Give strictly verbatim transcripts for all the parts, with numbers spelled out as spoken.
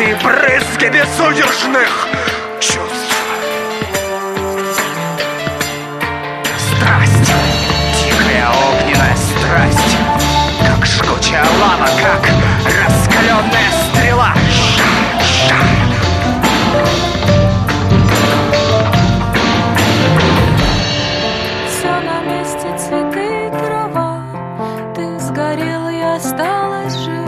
ядовитые брызги безудержных чувств. Страсть, дикая огненная страсть, как жгучая лава, как раскаленная стрела. Жар, жар. Все на месте, цветы и трава. Ты сгорел, я осталась жива.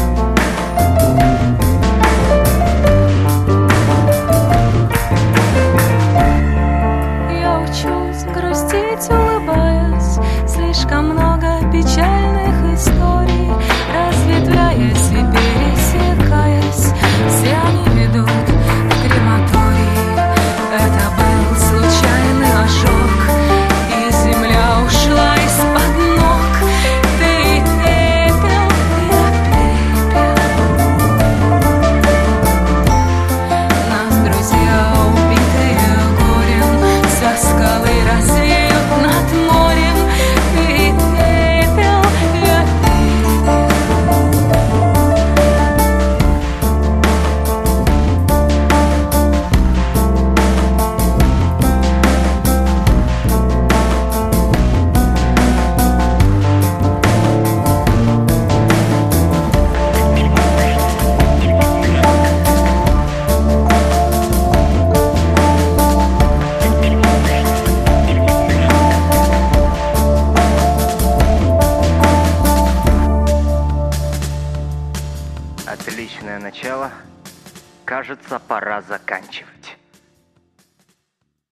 Я учусь грустить, улыбаясь. Слишком много печальных историй, разветвляясь и пересекаясь. Все они ведут в крематорий. Это был случайный ожог, и земля ушла из-под ног. Ты пепел, я пепел. Нас друзья, убитые горем, со скалы развеют над морем. Ты пепел, я пепел. Отличное начало. Кажется, пора заканчивать.